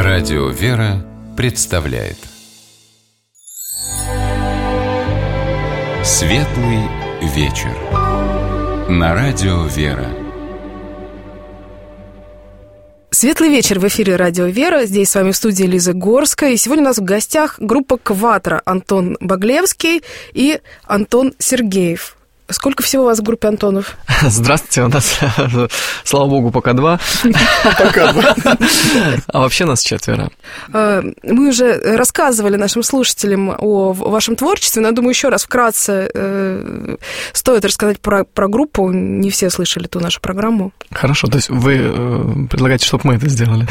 Радио «Вера» представляет Светлый вечер на Радио «Вера». Светлый вечер в эфире Радио «Вера». Здесь с вами в студии Лиза Горская. И сегодня у нас в гостях группа «Кватро». Антон Баглевский и Антон Сергеев. Сколько всего у вас в группе, Антонов? Здравствуйте, у нас, слава богу, пока 2. Пока 2. А вообще нас 4. Мы уже рассказывали нашим слушателям о вашем творчестве, но я думаю, еще раз вкратце стоит рассказать про группу. Не все слышали ту нашу программу. Хорошо, то есть вы предлагаете, чтобы мы это сделали?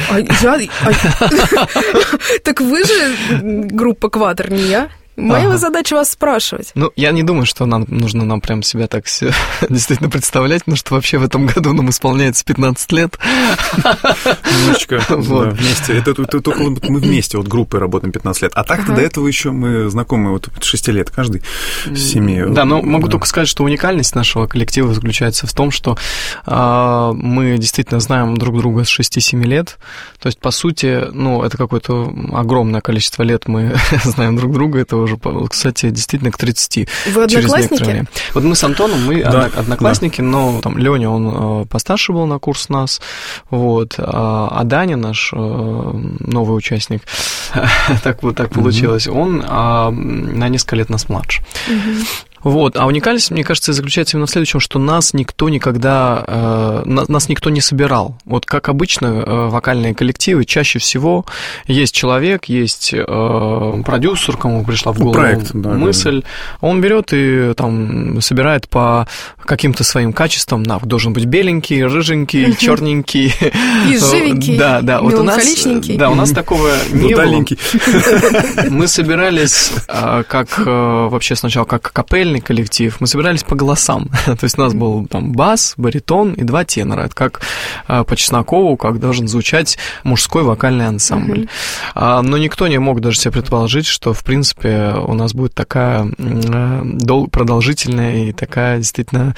Так вы же группа «Кватро», не я. Моя задача вас спрашивать. Ну, я не думаю, что нужно нам прям себя так действительно представлять, потому что вообще в этом году нам исполняется 15 лет. Немножечко вместе. Это только мы вместе вот группой работаем 15 лет. А так-то до этого еще мы знакомы вот 6 лет каждый с семьей. Да, но могу только сказать, что уникальность нашего коллектива заключается в том, что мы действительно знаем друг друга с 6-7 лет. То есть, по сути, ну, это какое-то огромное количество лет мы знаем друг друга. Это уже, кстати, действительно к 30. Вы одноклассники? Вот мы с Антоном, мы одноклассники, но там Лёня, он постарше был на курс нас, вот, а Даня, наш новый участник, так получилось, он на несколько лет нас младше. Вот, а уникальность, мне кажется, заключается именно в следующем, что нас никто никогда, нас никто не собирал. Вот как обычно вокальные коллективы, чаще всего есть человек, есть продюсер, кому пришла в голову мысль, он берет и там собирает по каким-то своим качествам, должен быть беленький, рыженький, черненький, изживенький, меланхоличненький. Да, у нас такого не было. Мы собирались как вообще сначала как капель, коллектив, мы собирались по голосам. То есть у нас был там бас, баритон и 2 тенора. Это как по Чеснокову, как должен звучать мужской вокальный ансамбль. Но никто не мог даже себе предположить, что, в принципе, у нас будет такая продолжительная и такая действительно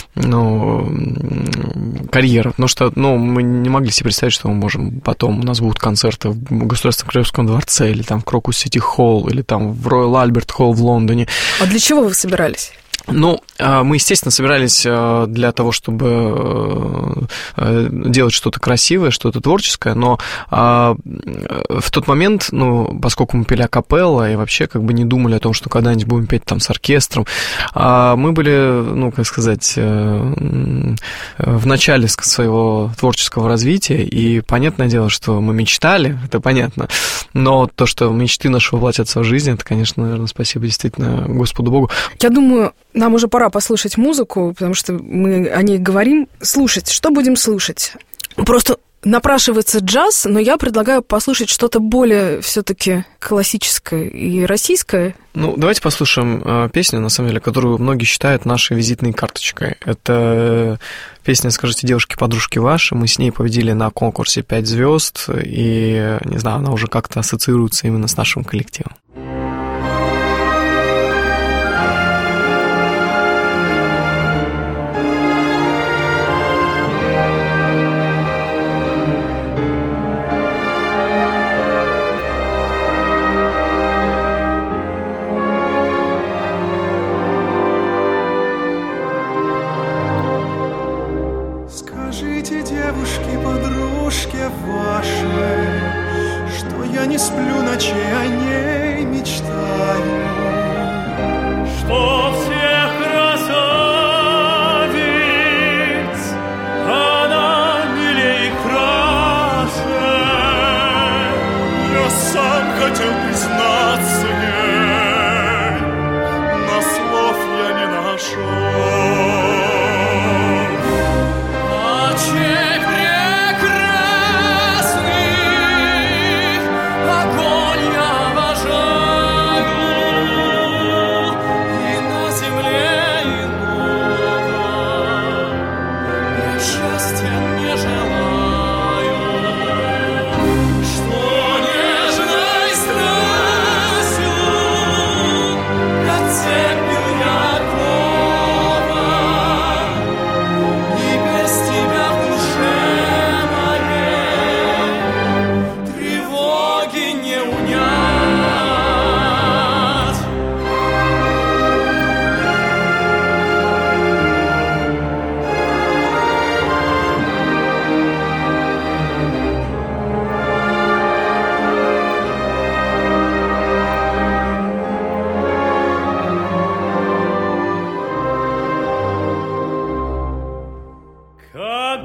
карьера. Потому что мы не могли себе представить, что мы можем потом, у нас будут концерты в Государственном Королевском дворце, или там в Крокус Сити Холл, или там в Роял Альберт Холл в Лондоне. А для чего вы собирались? Ну, мы, естественно, собирались для того, чтобы делать что-то красивое, что-то творческое, но в тот момент, поскольку мы пели акапелла и вообще как бы не думали о том, что когда-нибудь будем петь там с оркестром, мы были, в начале своего творческого развития, и понятное дело, что мы мечтали, это понятно, но то, что мечты наши воплотятся в жизнь, это, конечно, наверное, спасибо действительно Господу Богу. Я думаю, нам уже пора послушать музыку, потому что мы о ней говорим. Слушать. Что будем слушать? Просто напрашивается джаз, но я предлагаю послушать что-то более все-таки классическое и российское. Давайте послушаем песню, на самом деле, которую многие считают нашей визитной карточкой. Это песня «Скажите, девушки-подружки ваши». Мы с ней победили на конкурсе 5 звезд, и, не знаю, она уже как-то ассоциируется именно с нашим коллективом.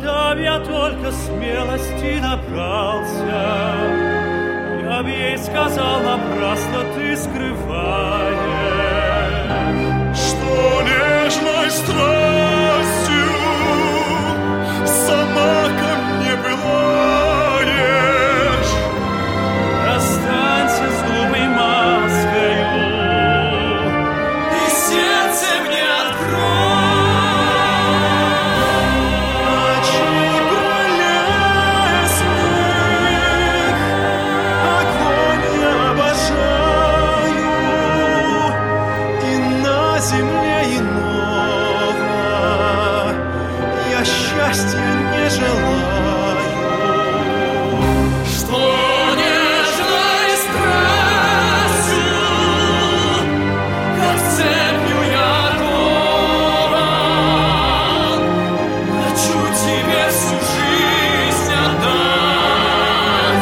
Когда б я только смелости набрался, я б ей сказал, напрасно ты скрываешь, что нежной страстью сама ко мне пылаешь. Расстанься с глупой маскою и сердце мне открой. Счастья не желаю, что нежной страстью, как цепью я окован, хочу тебе всю жизнь отдать.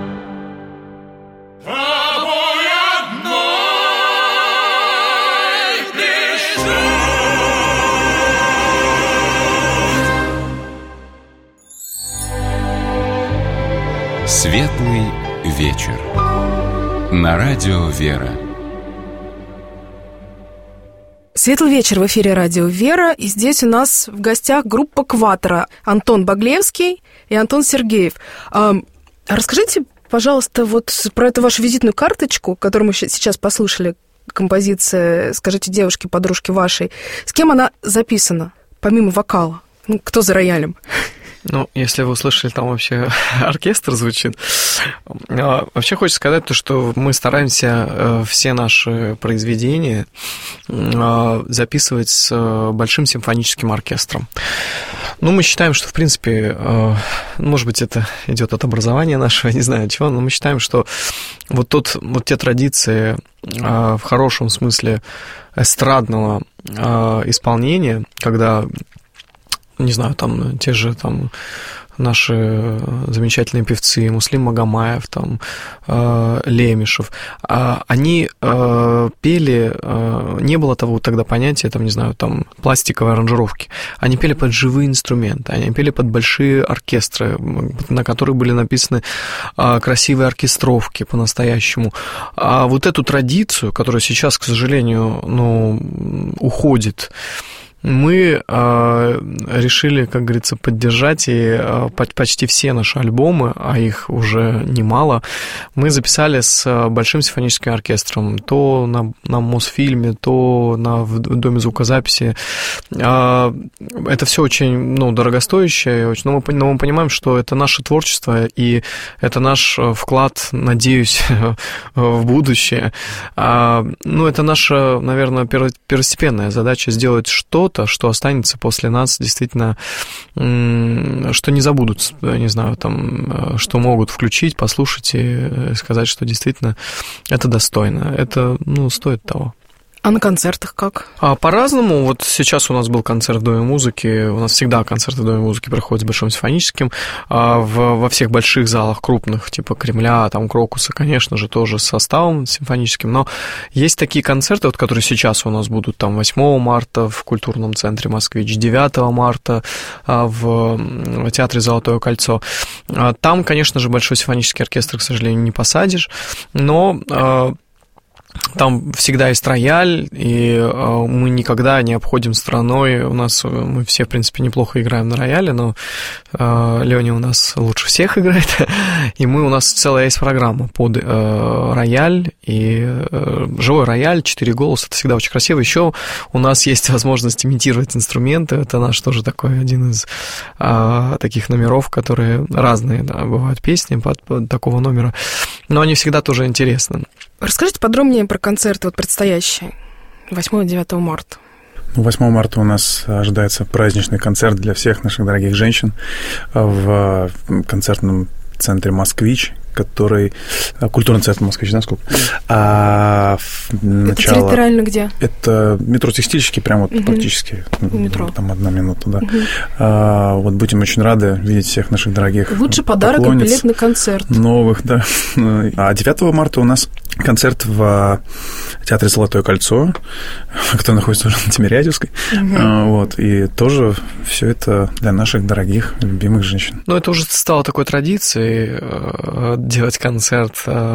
Тобой одной прижать. Светлый вечер. На радио «Вера». Светлый вечер в эфире радио «Вера». И здесь у нас в гостях группа «Кватро». Антон Баглевский и Антон Сергеев. Расскажите, пожалуйста, вот про эту вашу визитную карточку, которую мы сейчас послушали, композиция «Скажите девушке, подружке вашей». С кем она записана, помимо вокала? Ну, кто за роялем? Ну, если вы услышали, там вообще оркестр звучит. Вообще хочется сказать то, что мы стараемся все наши произведения записывать с большим симфоническим оркестром. Ну, мы считаем, что, в принципе, может быть, это идет от образования нашего, не знаю от чего, но мы считаем, что вот те традиции в хорошем смысле эстрадного исполнения, когда, не знаю, там те же там наши замечательные певцы, Муслим Магомаев, там, Лемешев, они пели, не было того тогда понятия, там, не знаю, там, пластиковой аранжировки, они пели под живые инструменты, они пели под большие оркестры, на которые были написаны красивые оркестровки по-настоящему. А вот эту традицию, которая сейчас, к сожалению, уходит, мы решили, как говорится, поддержать, и почти все наши альбомы, а их уже немало, мы записали с большим симфоническим оркестром, то на Мосфильме, то в Доме звукозаписи. Это все очень дорогостоящее, но мы понимаем, что это наше творчество, и это наш вклад, надеюсь, в будущее. Это наша, наверное, первостепенная задача — сделать что-то, что останется после нас, действительно, что не забудут, не знаю, там, что могут включить, послушать и сказать, что действительно это достойно, это, стоит того. А на концертах как? По-разному. Вот сейчас у нас был концерт в Доме музыки. У нас всегда концерты в Доме музыки проходят с Большим симфоническим. Во всех больших залах, крупных, типа Кремля, там, Крокуса, конечно же, тоже с составом симфоническим. Но есть такие концерты, которые сейчас у нас будут, там, 8 марта в культурном центре «Москвич», 9 марта в театре «Золотое кольцо». Там, конечно же, Большой симфонический оркестр, к сожалению, не посадишь, но там всегда есть рояль, и мы никогда не обходим стороной. Мы все, в принципе, неплохо играем на рояле, но Лёня у нас лучше всех играет, и у нас целая есть программа под рояль, и живой рояль, 4 голоса, это всегда очень красиво. Еще у нас есть возможность имитировать инструменты, это наш тоже такой один из таких номеров, которые разные, да, бывают песни под такого номера, но они всегда тоже интересны. Расскажите подробнее про концерты предстоящие 8-9 марта. 8 марта у нас ожидается праздничный концерт для всех наших дорогих женщин в концертном центре «Москвич». который... Культурный центр Москвич, да, сколько? Это территориально где? Это метро Текстильщики, прямо вот практически. Метро. Там 1 минута, да. Вот будем очень рады видеть всех наших дорогих лучший подарок и билет на концерт. Новых, да. А 9 марта у нас концерт в театре «Золотое кольцо», который находится уже на Тимирязевской. Вот. И тоже все это для наших дорогих, любимых женщин. Ну, это уже стало такой традицией делать концерт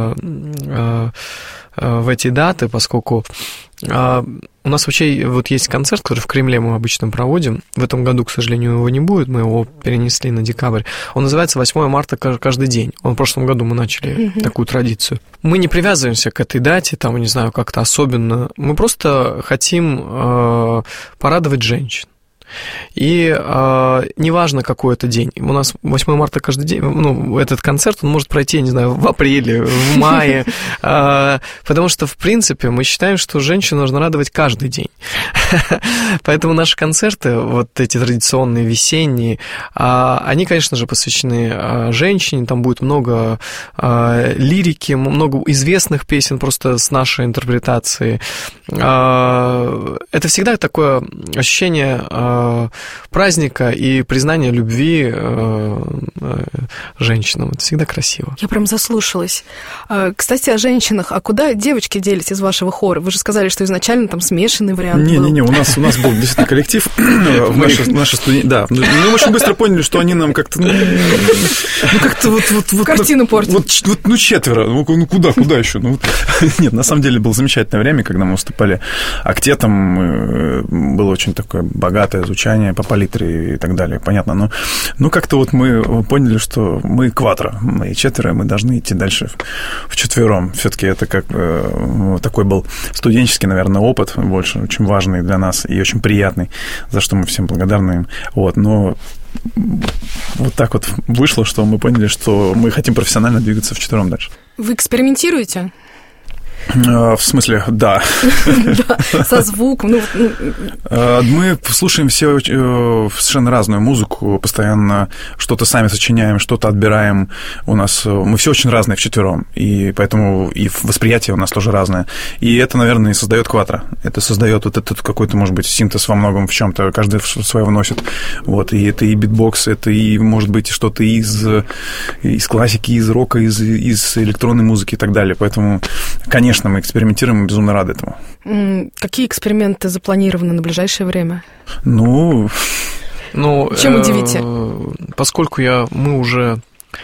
в эти даты, поскольку у нас вообще вот есть концерт, который в Кремле мы обычно проводим. В этом году, к сожалению, его не будет, мы его перенесли на декабрь. Он называется 8 марта каждый день. В прошлом году мы начали такую традицию. Мы не привязываемся к этой дате, там, не знаю, как-то особенно. Мы просто хотим порадовать женщин. И неважно, какой это день. У нас 8 марта каждый день, ну, этот концерт, он может пройти, я не знаю, в апреле, в мае, потому что, в принципе, мы считаем, что женщину нужно радовать каждый день. Поэтому наши концерты, вот эти традиционные, весенние, они, конечно же, посвящены женщине, там будет много лирики, много известных песен просто с нашей интерпретацией. Это всегда такое ощущение праздника и признания любви женщинам. Это всегда красиво. Я прям заслушалась. Кстати, о женщинах. А куда девочки делись из вашего хора? Вы же сказали, что изначально там смешанный вариант был. Не-не-не, у нас был действительно коллектив. Наши студенты, да. Мы очень быстро поняли, что они нам как-то... как-то вот... Картину портят. Вот 4. Ну, куда еще? Нет, на самом деле было замечательное время, когда мы выступали актетом. Было очень такое богатое звучание по палитре и так далее, понятно. Но как-то вот мы поняли, что мы кватро, мы 4, мы должны идти дальше вчетвером. Все-таки это как такой был студенческий, наверное, опыт, больше очень важный для нас и очень приятный, за что мы всем благодарны им. Вот, но вот так вот вышло, что мы поняли, что мы хотим профессионально двигаться вчетвером дальше. Вы экспериментируете? В смысле, да. Да, со звуком. Мы слушаем все совершенно разную музыку, постоянно что-то сами сочиняем, что-то отбираем. Мы все очень разные вчетвером, и поэтому и восприятие у нас тоже разное. И это, наверное, и создает кватро. Это создает вот этот какой-то, может быть, синтез во многом в чем-то, каждый свое вносит. Вот, и это и битбокс, это и, может быть, что-то из классики, из рока, из электронной музыки и так далее. Поэтому, конечно, мы экспериментируем, мы безумно рады этому. Какие эксперименты запланированы на ближайшее время? Чем удивите? Поскольку мы уже,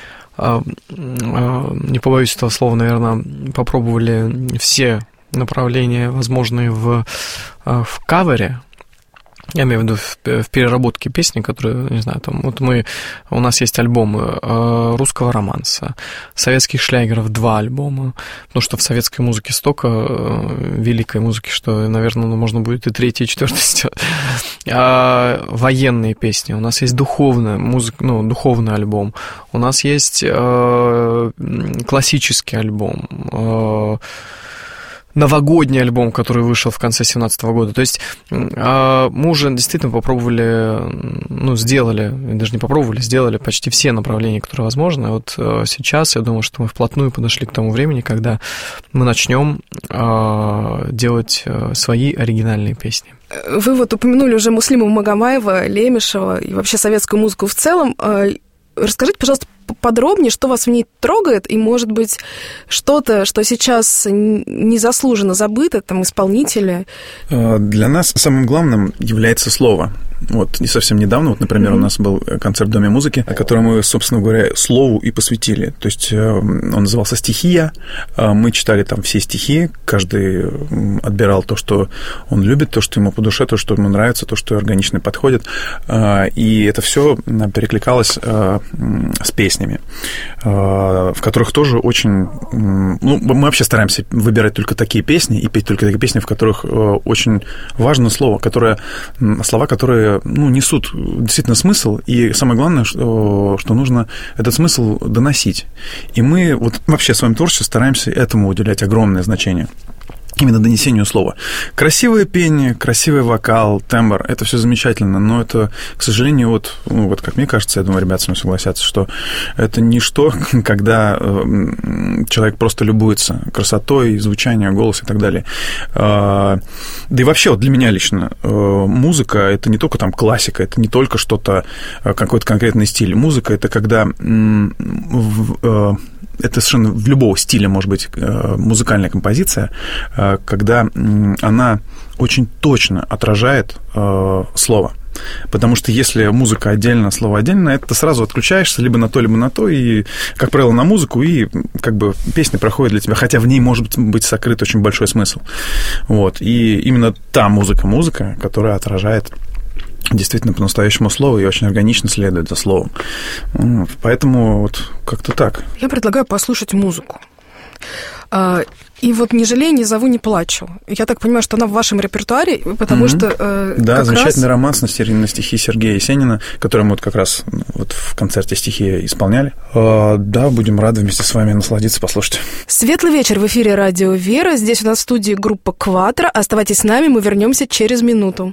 не побоюсь этого слова, наверное, попробовали все направления, возможные в кавере, я имею в виду в переработке песни, которые, не знаю, там, вот у нас есть альбомы русского романса, советских шлягеров 2 альбома, потому что в советской музыке столько великой музыки, что, наверное, можно будет и 3, и 4 сделать. Военные песни, у нас есть духовная музыка, духовный альбом, у нас есть классический альбом, новогодний альбом, который вышел в конце 2017 года. То есть мы уже действительно сделали почти все направления, которые возможны. Вот сейчас, я думаю, что мы вплотную подошли к тому времени, когда мы начнем делать свои оригинальные песни. Вы вот упомянули уже Муслима Магомаева, Лемешева и вообще советскую музыку в целом. Расскажите, пожалуйста, подробнее, что вас в ней трогает, и, может быть, что-то, что сейчас незаслуженно забыто, там, исполнители? Для нас самым главным является слово. Вот, не совсем недавно, вот, например, у нас был концерт в Доме музыки, который мы, собственно говоря, слову и посвятили. То есть он назывался «Стихия». Мы читали там все стихи, каждый отбирал то, что он любит, то, что ему по душе, то, что ему нравится, то, что органично подходит. И это все перекликалось с песнями, в которых тоже очень... мы вообще стараемся выбирать только такие песни и петь только такие песни, в которых очень важно слово, слова, которые несут действительно смысл, и самое главное, что нужно этот смысл доносить. И мы вот вообще в своем творчестве стараемся этому уделять огромное значение. именно донесению слова. Красивое пение, красивый вокал, тембр, это все замечательно, но это, к сожалению, вот как мне кажется, я думаю, ребята со мной согласятся, что это ничто, когда человек просто любуется красотой, звучанием, голосом и так далее. Да и вообще, вот для меня лично музыка — это не только там классика, это не только что-то, какой-то конкретный стиль. Музыка — это когда это совершенно в любого стиля может быть музыкальная композиция, когда она очень точно отражает слово. Потому что если музыка отдельно, слово отдельно, это ты сразу отключаешься либо на то, и, как правило, на музыку, и как бы песня проходит для тебя, хотя в ней может быть сокрыт очень большой смысл. Вот. И именно та музыка, которая отражает действительно по-настоящему слово и очень органично следует за словом. Вот. Поэтому вот как-то так. Я предлагаю послушать музыку. И вот «Не жалею, не зову, не плачу». Я так понимаю, что она в вашем репертуаре, потому что... Да, замечательный романс на стихи Сергея Есенина, который мы вот как раз вот в концерте стихи исполняли. Да, будем рады вместе с вами насладиться, послушать. Светлый вечер, в эфире «Радио Вера». Здесь у нас в студии группа «Кватро». Оставайтесь с нами, мы вернемся через минуту.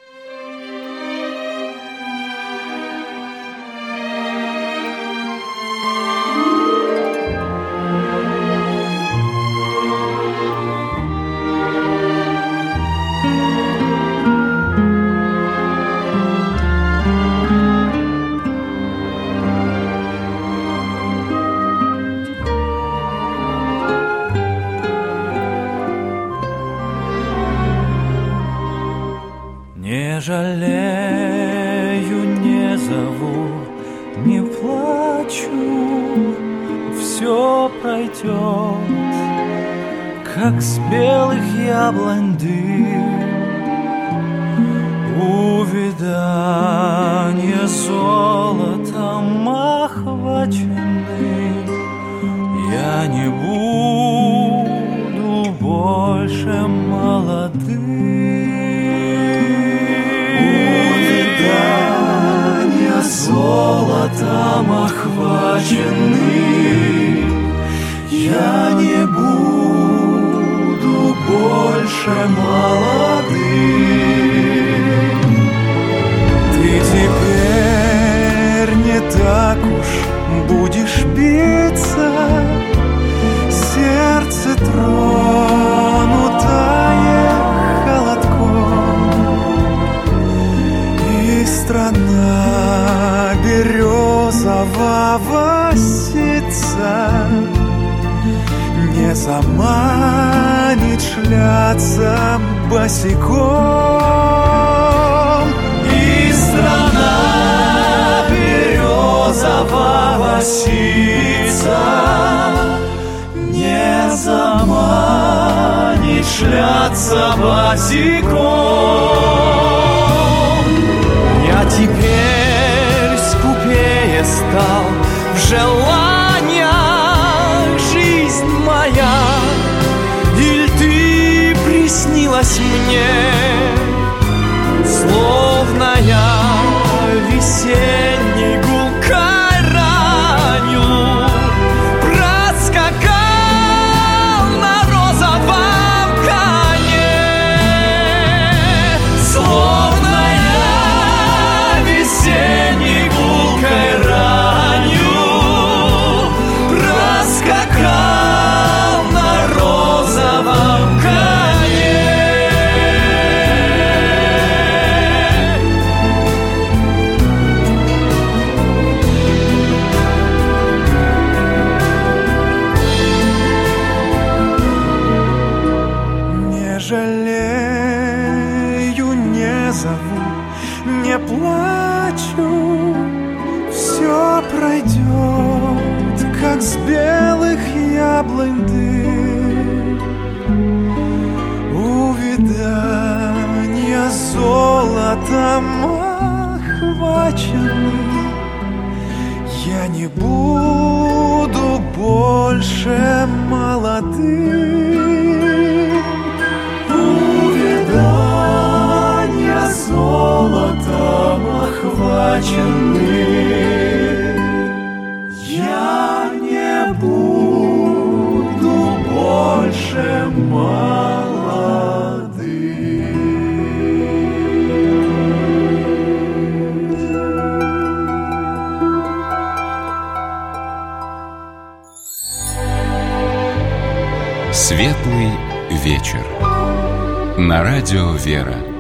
Не жалею, не зову, не плачу, все пройдет, как с белых яблонь дым, увядание золотом охваченный. Я не буду больше молодым. Золотом охваченный, я не буду больше молодым. Ты теперь не так уж будешь биться, сердце тронутое холодком, и страна березового ситца не заманит шляться босиком. И страна березового ситца не заманит шляться босиком. Я теперь скупее стал в желаниях, жизнь моя, иль ты приснилась мне, словно я весенней гулкой ранью проскакал на розовом коне, словно я весенней гулкой ранью проскакал на розовом коне. Не жалею, не зову, не плачу, все пройдет, как с белых яблонь дым, увядания золотом охваченный. Я не буду больше молодым. Увядания золотом охваченный. Я не буду больше молодым. Светлый вечер. На радио «Вера».